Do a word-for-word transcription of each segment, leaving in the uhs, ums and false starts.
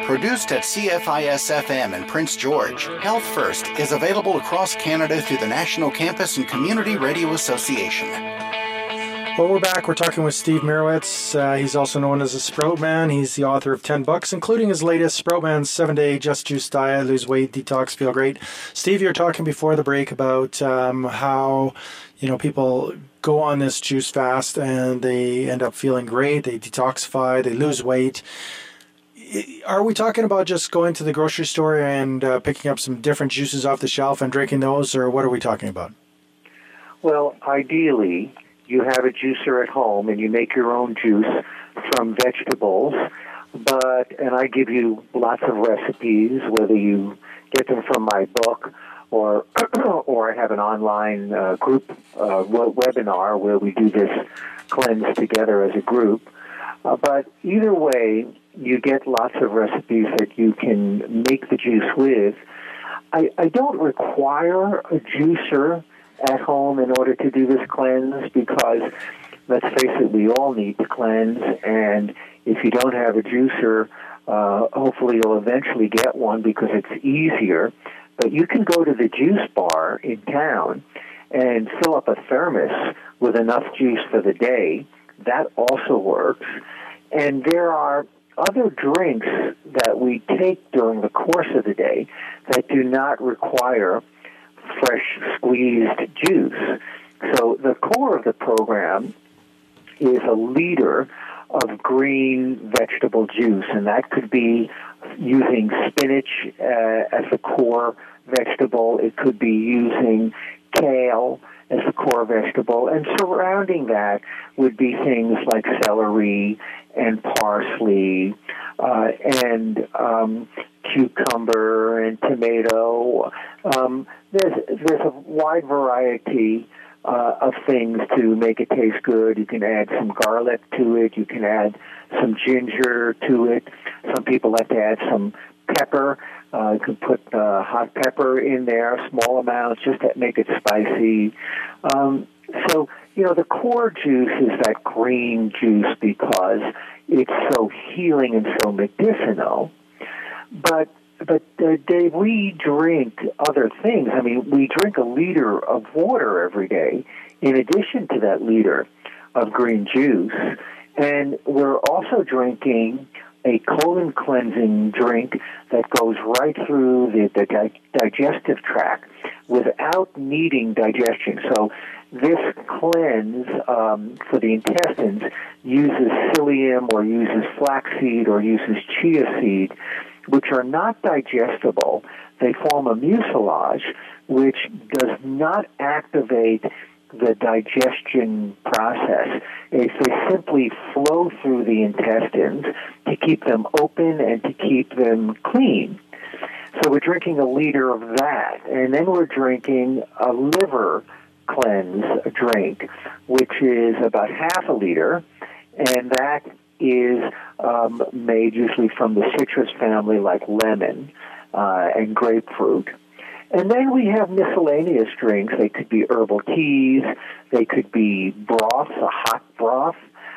Produced at C F I S F M in Prince George, Health First is available across Canada through the National Campus and Community Radio Association. Well, we're back. We're talking with Steve Mirowitz. Uh, he's also known as the Sprout Man. He's the author of ten books, including his latest, Sprout Man's seven-day Just Juice Diet, Lose Weight, Detox, Feel Great. Steve, you were talking before the break about um, how, you know, people go on this juice fast and they end up feeling great. They detoxify, they lose weight. Are we talking about just going to the grocery store and uh, picking up some different juices off the shelf and drinking those, or what are we talking about? Well, ideally, you have a juicer at home and you make your own juice from vegetables, but, and I give you lots of recipes, whether you get them from my book or or I have an online uh, group uh, webinar where we do this cleanse together as a group. Uh, but either way, you get lots of recipes that you can make the juice with. I, I don't require a juicer at home in order to do this cleanse because, let's face it, we all need to cleanse, and if you don't have a juicer, uh, hopefully you'll eventually get one because it's easier. But you can go to the juice bar in town and fill up a thermos with enough juice for the day. That also works. And there are other drinks that we take during the course of the day that do not require fresh squeezed juice. So the core of the program is a liter of green vegetable juice, and that could be using spinach uh, as a core vegetable. It could be using kale as a core vegetable, and surrounding that would be things like celery and parsley uh, and um, cucumber and tomato. Um, there's there's a wide variety uh, of things to make it taste good. You can add some garlic to it. You can add some ginger to it. Some people like to add some pepper. Uh, you can put uh, hot pepper in there, small amounts, just to make it spicy. Um, so, you know, the core juice is that green juice because it's so healing and so medicinal. But, but uh, Dave, we drink other things. I mean, we drink a liter of water every day in addition to that liter of green juice. And we're also drinking a colon cleansing drink that goes right through the, the di- digestive tract without needing digestion. So this cleanse um, for the intestines uses psyllium or uses flaxseed or uses chia seed, which are not digestible. They form a mucilage, which does not activate the digestion process. Is they simply flow through the intestines to keep them open and to keep them clean. So we're drinking a liter of that, and then we're drinking a liver cleanse drink, which is about half a liter, and that is um, made usually from the citrus family like lemon uh, and grapefruit. And then we have miscellaneous drinks. They could be herbal teas. They could be broths, a hot broth.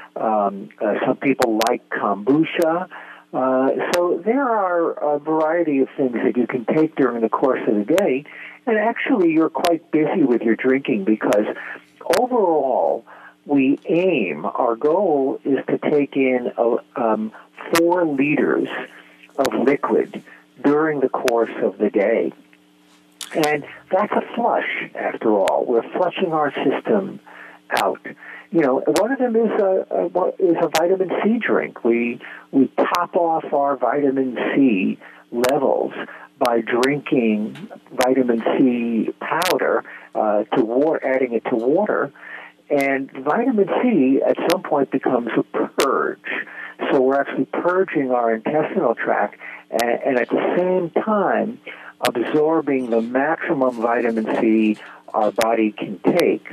Um, uh, some people like kombucha. Uh, so there are a variety of things that you can take during the course of the day. And actually, you're quite busy with your drinking because overall, we aim, our goal is to take in a, um, four liters of liquid during the course of the day. And that's a flush, after all. We're flushing our system out. You know, one of them is a, a is a vitamin C drink. We we top off our vitamin C levels by drinking vitamin C powder uh, to water, adding it to water. And vitamin C at some point becomes a purge. So we're actually purging our intestinal tract, and, and at the same time absorbing the maximum vitamin C our body can take.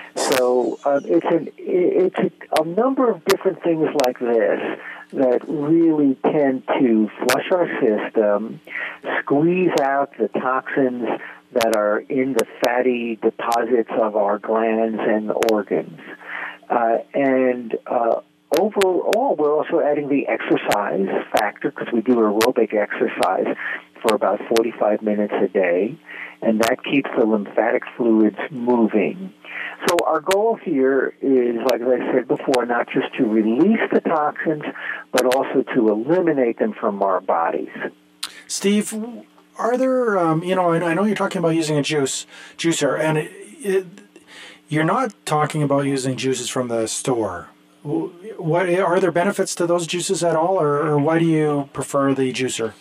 So uh, it's, an, it's a, a number of different things like this that really tend to flush our system, squeeze out the toxins that are in the fatty deposits of our glands and organs. Uh, and uh, overall, we're also adding the exercise factor because we do aerobic exercise for about forty-five minutes a day, and that keeps the lymphatic fluids moving. So our goal here is, like I said before, not just to release the toxins, but also to eliminate them from our bodies. Steve, are there, um, you know, I know you're talking about using a juice juicer, and it, it, you're not talking about using juices from the store. What are there benefits to those juices at all, or, or why do you prefer the juicer?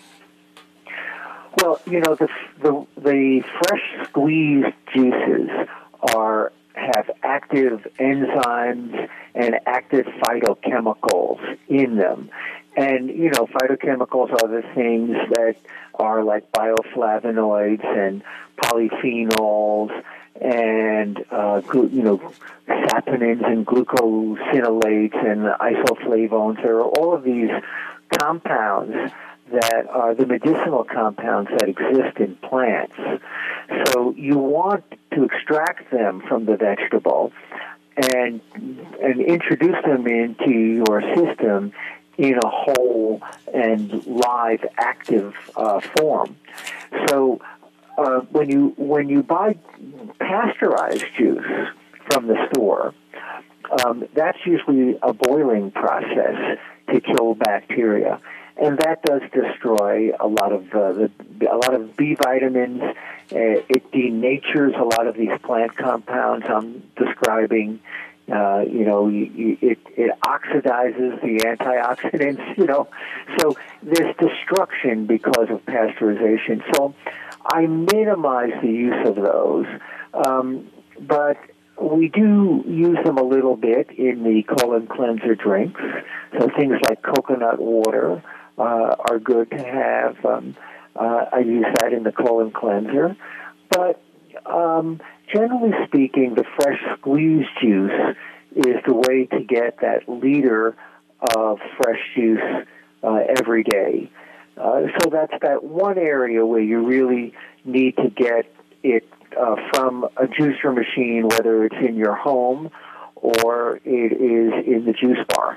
Well, you know, the the, the fresh squeezed juices are have active enzymes and active phytochemicals in them. And, you know, phytochemicals are the things that are like bioflavonoids and polyphenols and, uh, you know, saponins and glucosinolates and isoflavones. There are all of these compounds that are the medicinal compounds that exist in plants. So you want to extract them from the vegetable and and introduce them into your system in a whole and live, active uh, form. So uh, when you when you buy pasteurized juice from the store, um, that's usually a boiling process to kill bacteria. And that does destroy a lot of uh, the a lot of B vitamins. Uh, it denatures a lot of these plant compounds I'm describing. Uh, you know, you, you, it it oxidizes the antioxidants. You know, so there's destruction because of pasteurization. So I minimize the use of those, um, but we do use them a little bit in the colon cleanser drinks. So things like coconut water Uh, are good to have. Um, uh, I use that in the colon cleanser. But um, generally speaking, the fresh squeezed juice is the way to get that liter of fresh juice uh, every day. Uh, so that's that one area where you really need to get it uh, from a juicer machine, whether it's in your home or it is in the juice bar.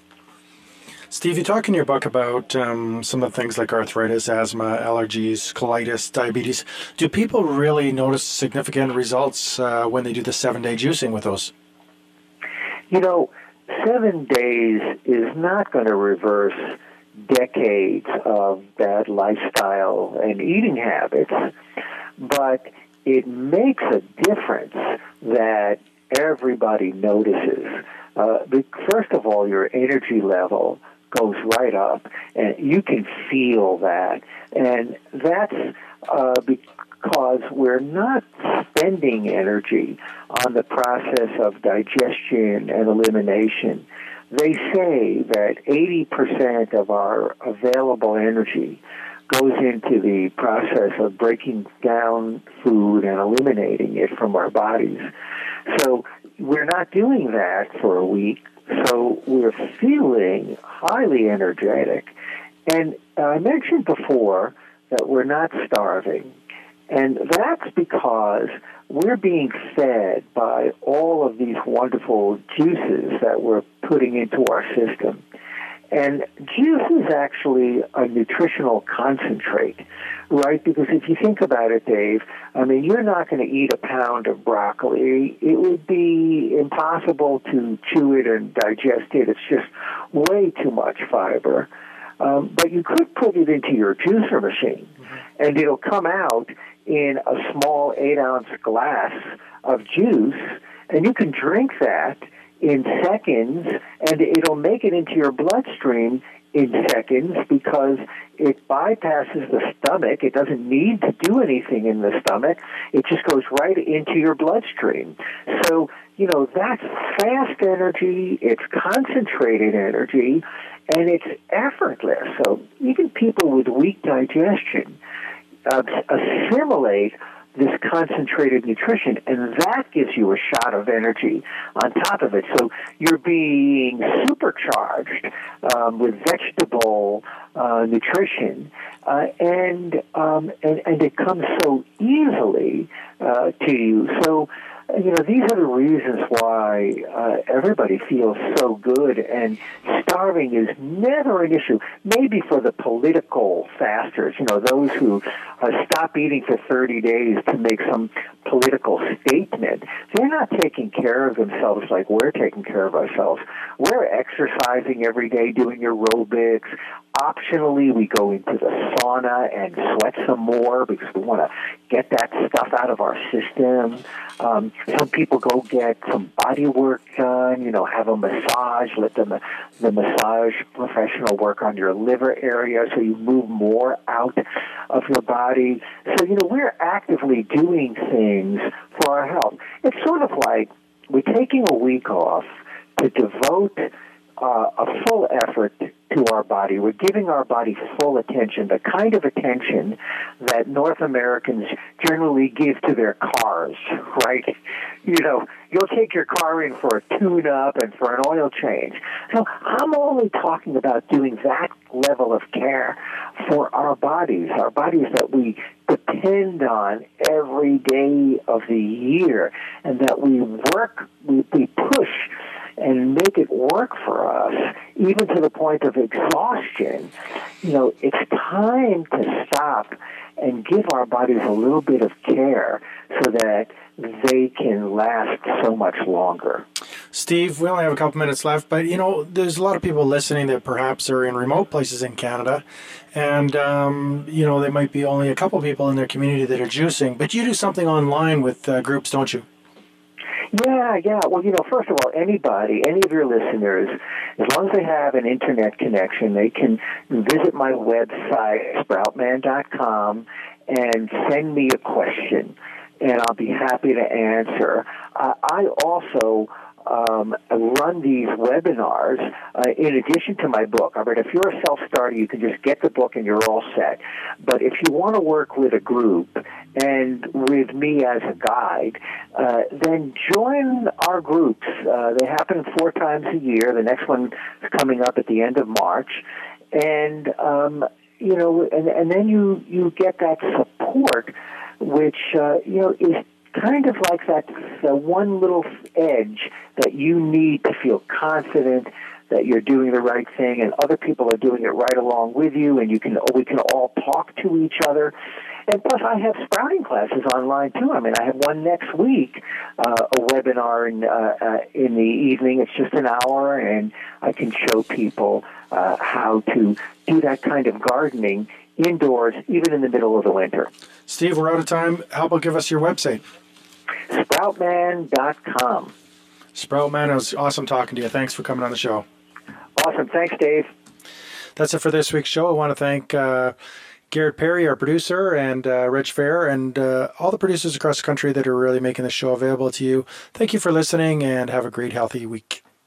Steve, you talk in your book about um, some of the things like arthritis, asthma, allergies, colitis, diabetes. Do people really notice significant results uh, when they do the seven-day juicing with those? You know, seven days is not going to reverse decades of bad lifestyle and eating habits, but it makes a difference that everybody notices. Uh, first of all, your energy level goes right up, and you can feel that. And that's uh, because we're not spending energy on the process of digestion and elimination. They say that eighty percent of our available energy goes into the process of breaking down food and eliminating it from our bodies. So we're not doing that for a week. So we're feeling highly energetic. And I mentioned before that we're not starving. And that's because we're being fed by all of these wonderful juices that we're putting into our system. And juice is actually a nutritional concentrate, right? Because if you think about it, Dave, I mean, you're not going to eat a pound of broccoli. It would be impossible to chew it and digest it. It's just way too much fiber. Um, but you could put it into your juicer machine, mm-hmm. and it'll come out in a small eight-ounce glass of juice, and you can drink that in seconds, and it'll make it into your bloodstream in seconds because it bypasses the stomach. It doesn't need to do anything in the stomach. It just goes right into your bloodstream. So, you know, that's fast energy, it's concentrated energy, and it's effortless. So even people with weak digestion uh, assimilate this concentrated nutrition, and that gives you a shot of energy on top of it. So you're being supercharged um, with vegetable uh, nutrition, uh, and, um, and and it comes so easily uh, to you. So you know, these are the reasons why uh, everybody feels so good, and starving is never an issue. Maybe for the political fasters, you know, those who uh, stop eating for thirty days to make some political statement, they're not taking care of themselves like we're taking care of ourselves. We're exercising every day, doing aerobics. Optionally, we go into the sauna and sweat some more because we want to get that stuff out of our system. Um, some people go get some body work done, you know, have a massage, let the, the massage professional work on your liver area so you move more out of your body. So, you know, we're actively doing things for our health. It's sort of like we're taking a week off to devote uh, a full effort to our body. We're giving our body full attention, the kind of attention that North Americans generally give to their cars, right? You know, you'll take your car in for a tune-up and for an oil change. So I'm only talking about doing that level of care for our bodies, our bodies that we depend on every day of the year, and that we work, we, we push and make it work for us, even to the point of exhaustion. You know, it's time to stop and give our bodies a little bit of care so that they can last so much longer. Steve, we only have a couple minutes left, but, you know, there's a lot of people listening that perhaps are in remote places in Canada, and, um, you know, there might be only a couple people in their community that are juicing, but you do something online with uh, groups, don't you? Yeah, yeah. Well, you know, first of all, anybody, any of your listeners, as long as they have an internet connection, they can visit my website, sprout man dot com, and send me a question, and I'll be happy to answer. Uh, I also um, run these webinars uh, in addition to my book. I mean, if you're a self-starter, you can just get the book and you're all set. But if you want to work with a group and with me as a guide, uh, then join our groups. Uh, they happen four times a year. The next one is coming up at the end of March. And, um, you know, and, and then you, you get that support, which, uh, you know, is kind of like that the one little edge that you need to feel confident that you're doing the right thing, and other people are doing it right along with you, and you can we can all talk to each other. And plus, I have sprouting classes online too. I mean, I have one next week, uh, a webinar in uh, uh, in the evening. It's just an hour, and I can show people uh, how to do that kind of gardening indoors, even in the middle of the winter. Steve, we're out of time. How about give us your website? sprout man dot com. Sprout Man, it was awesome talking to you. Thanks for coming on the show. Awesome. Thanks, Dave. That's it for this week's show. I want to thank uh, Garrett Perry, our producer, and uh, Rich Fair, and uh, all the producers across the country that are really making the show available to you. Thank you for listening, and have a great, healthy week.